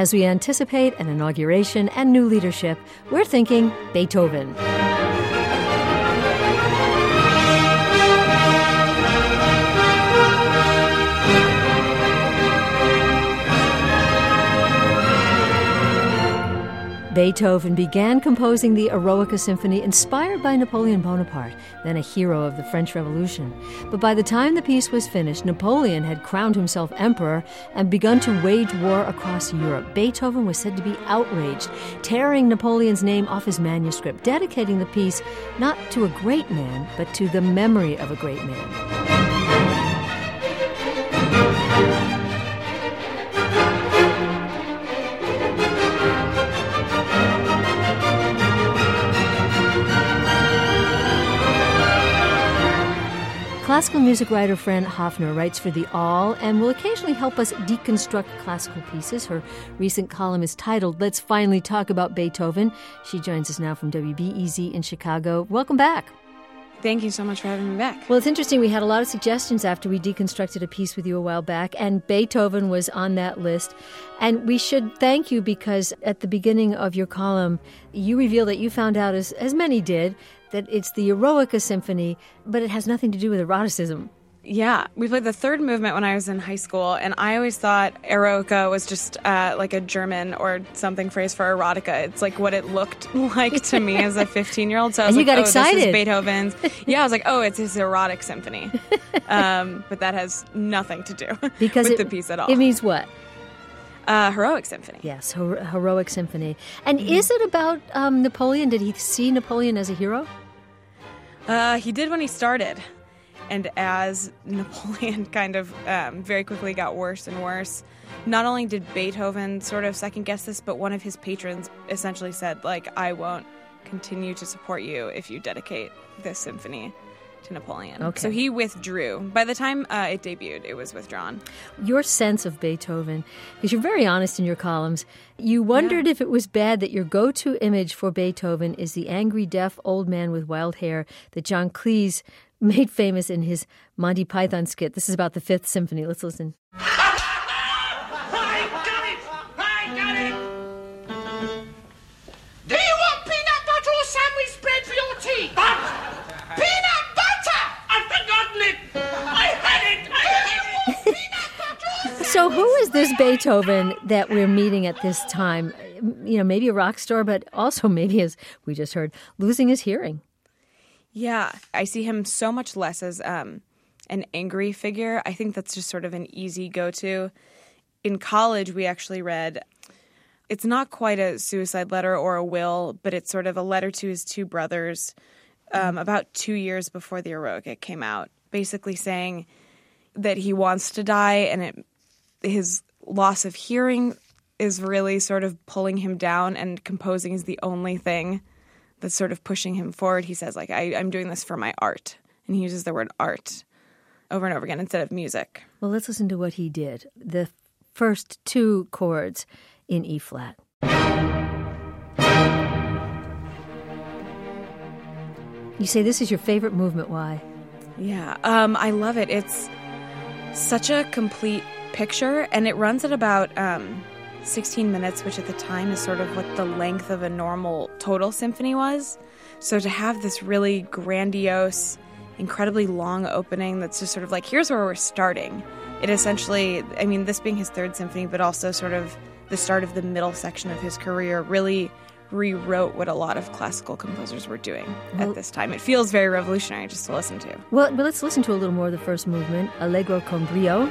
As we anticipate an inauguration and new leadership, we're thinking Beethoven. Beethoven began composing the Eroica Symphony inspired by Napoleon Bonaparte, then a hero of the French Revolution. But by the time the piece was finished, Napoleon had crowned himself emperor and begun to wage war across Europe. Beethoven was said to be outraged, tearing Napoleon's name off his manuscript, dedicating the piece not to a great man, but to the memory of a great man. Classical music writer Fran Hoffner writes for The Awl and will occasionally help us deconstruct classical pieces. Her recent column is titled, Let's Finally Talk About Beethoven. She joins us now from WBEZ in Chicago. Welcome back. Thank you so much for having me back. Well, it's interesting. We had a lot of suggestions after we deconstructed a piece with you a while back, and Beethoven was on that list. And we should thank you because at the beginning of your column, you revealed that you found out, as many did, that it's the Eroica Symphony, but it has nothing to do with eroticism. Yeah, we played the third movement when I was in high school, and I always thought Eroica was just like a German or something phrase for erotica. It's like what it looked like to me as a 15-year-old. So I was and you like, got excited. This is Beethoven's. Yeah, I was like, it's his erotic symphony. But that has nothing to do with the piece at all. It means what? Heroic Symphony. Yes, Heroic Symphony. And is it about Napoleon? Did he see Napoleon as a hero? He did when he started. And as Napoleon kind of very quickly got worse and worse, not only did Beethoven sort of second-guess this, but one of his patrons essentially said, like, I won't continue to support you if you dedicate this symphony to Napoleon. Okay. So he withdrew. By the time it debuted, it was withdrawn. Your sense of Beethoven, because you're very honest in your columns, you wondered if it was bad that your go-to image for Beethoven is the angry, deaf old man with wild hair that John Cleese made famous in his Monty Python skit. This is about the Fifth Symphony. Let's listen. I got it! Do you want peanut butter or sandwich bread for your tea? Peanut butter! I've forgotten it! I had it! Do you want peanut butter? So who is this Beethoven that we're meeting at this time? You know, maybe a rock star, but also maybe, as we just heard, losing his hearing. Yeah, I see him so much less as an angry figure. I think that's just sort of an easy go-to. In college, we actually read, it's not quite a suicide letter or a will, but it's sort of a letter to his two brothers about 2 years before the Eroica came out, basically saying that he wants to die and his loss of hearing is really sort of pulling him down, and composing is the only thing that's sort of pushing him forward. He says, like, I'm doing this for my art. And he uses the word art over and over again instead of music. Well, let's listen to what he did. The first two chords in E flat. You say this is your favorite movement. Why? Yeah, I love it. It's such a complete picture, and it runs at about 16 minutes, which at the time is sort of what the length of a normal total symphony was. So to have this really grandiose, incredibly long opening that's just sort of like, here's where we're starting. It essentially, I mean, this being his third symphony, but also sort of the start of the middle section of his career, really rewrote what a lot of classical composers were doing at this time. It feels very revolutionary just to listen to. Well, but let's listen to a little more of the first movement, Allegro con brio.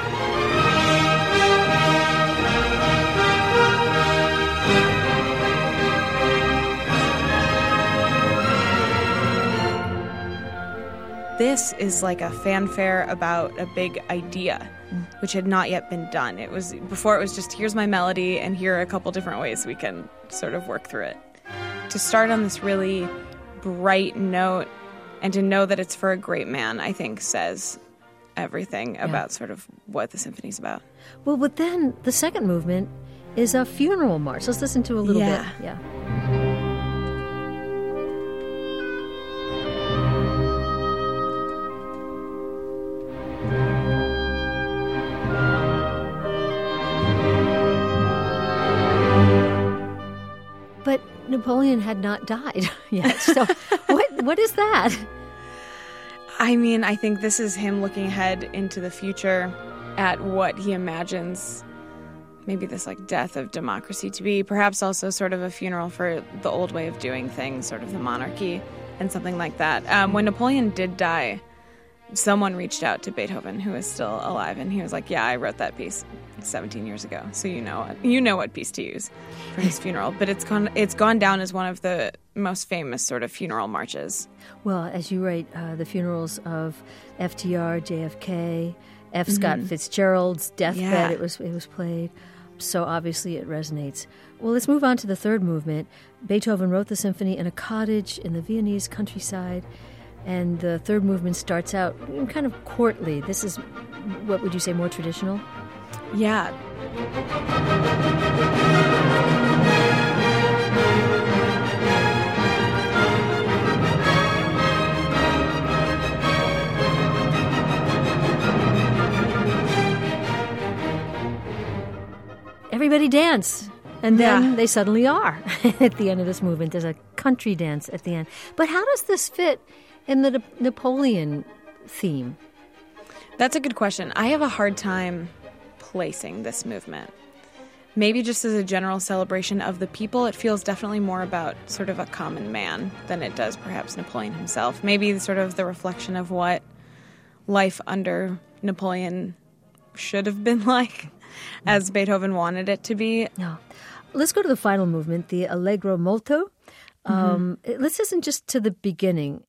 This is like a fanfare about a big idea, which had not yet been done. Before it was just, here's my melody, and here are a couple different ways we can sort of work through it. To start on this really bright note, and to know that it's for a great man, I think says everything about sort of what the symphony's about. Well, but then the second movement is a funeral march. Let's listen to a little bit. Yeah. Napoleon had not died yet. So what is that? I mean, I think this is him looking ahead into the future at what he imagines maybe this like death of democracy to be, perhaps also sort of a funeral for the old way of doing things, sort of the monarchy and something like that. When Napoleon did die, someone reached out to Beethoven, who is still alive, and he was like, yeah, I wrote that piece 17 years ago, so you know what piece to use for his funeral. But it's gone down as one of the most famous sort of funeral marches. Well, as you write, the funerals of FDR, JFK, F. Scott Fitzgerald's deathbed, it was played. So obviously it resonates. Well, let's move on to the third movement. Beethoven wrote the symphony in a cottage in the Viennese countryside, and the third movement starts out kind of courtly. This is, what would you say, more traditional? Yeah. Everybody dance. And then they suddenly are at the end of this movement. There's a country dance at the end. But how does this fit in the Napoleon theme? That's a good question. I have a hard time placing this movement. Maybe just as a general celebration of the people, it feels definitely more about sort of a common man than it does perhaps Napoleon himself. Maybe sort of the reflection of what life under Napoleon should have been like, as Beethoven wanted it to be. No. Let's go to the final movement, the Allegro molto. Let's listen just to the beginning.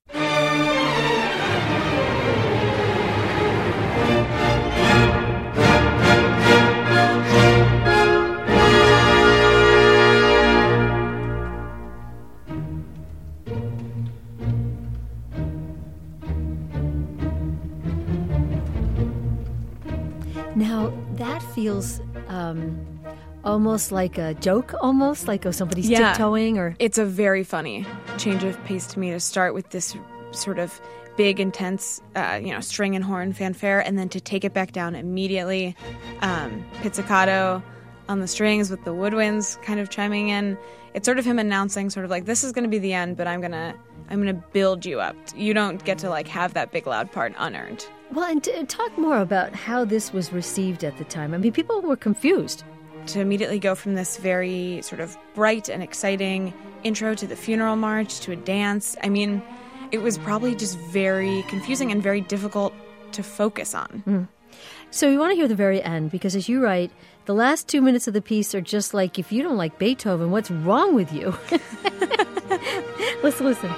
Now, that feels almost like a joke, almost like somebody's tiptoeing. Or it's a very funny change of pace to me to start with this sort of big, intense, string and horn fanfare, and then to take it back down immediately. Pizzicato on the strings with the woodwinds kind of chiming in. It's sort of him announcing sort of like, this is going to be the end, but I'm gonna build you up. You don't get to like have that big loud part unearned. Well, and talk more about how this was received at the time. I mean, people were confused. To immediately go from this very sort of bright and exciting intro to the funeral march to a dance, I mean, it was probably just very confusing and very difficult to focus on. So you want to hear the very end, because as you write, the last 2 minutes of the piece are just like, if you don't like Beethoven, what's wrong with you? Let's listen.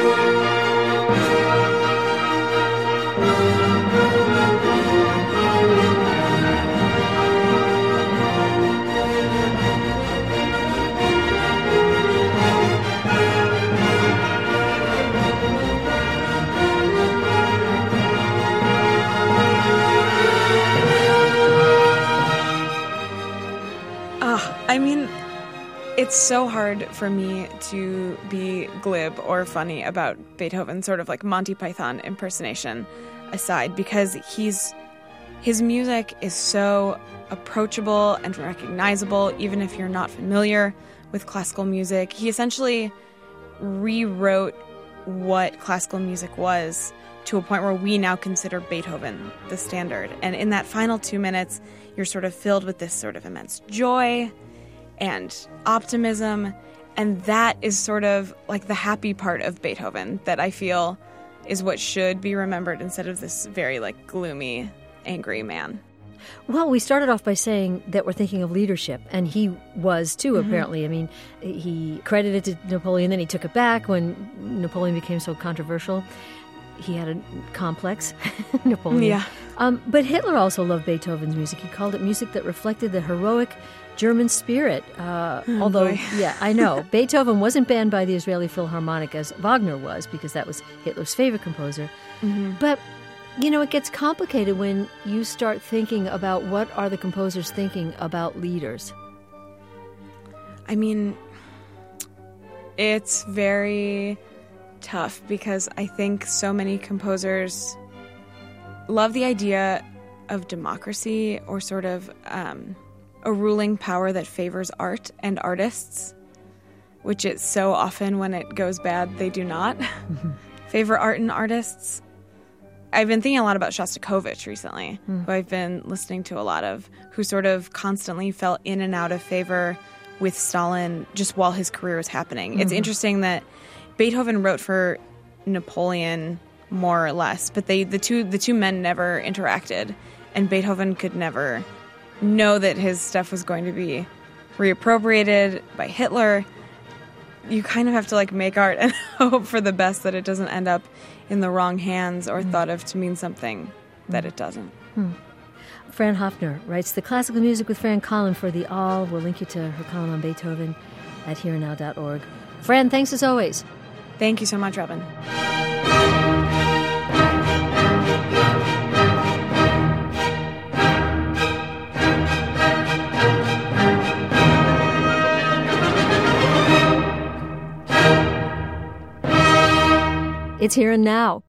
I mean, it's so hard for me to be glib or funny about Beethoven, sort of like Monty Python impersonation aside, because his music is so approachable and recognizable, even if you're not familiar with classical music. He essentially rewrote what classical music was to a point where we now consider Beethoven the standard. And in that final 2 minutes, you're sort of filled with this sort of immense joy and optimism, and that is sort of like the happy part of Beethoven that I feel is what should be remembered instead of this very like gloomy, angry man. Well, we started off by saying that we're thinking of leadership, and he was too, apparently. I mean, he credited it to Napoleon, then he took it back when Napoleon became so controversial. He had a complex, Napoleon. Yeah. But Hitler also loved Beethoven's music. He called it music that reflected the heroic German spirit. Although, yeah, I know. Beethoven wasn't banned by the Israeli Philharmonic as Wagner was, because that was Hitler's favorite composer. But, you know, it gets complicated when you start thinking about what are the composers thinking about leaders. I mean, it's very tough because I think so many composers love the idea of democracy or sort of a ruling power that favors art and artists. which it's so often when it goes bad, they do not. Favorite art and artists? I've been thinking a lot about Shostakovich recently, who I've been listening to a lot of, who sort of constantly fell in and out of favor with Stalin just while his career was happening. It's interesting that Beethoven wrote for Napoleon more or less, but the two men never interacted, and Beethoven could never know that his stuff was going to be reappropriated by Hitler. You kind of have to like make art and hope for the best, that it doesn't end up in the wrong hands or thought of to mean something that it doesn't. Fran Hoffner writes the classical music with Fran Collin for The All. We'll link you to her column on Beethoven at hereandnow.org. Fran, thanks as always. Thank you so much, Robin. It's Here and Now.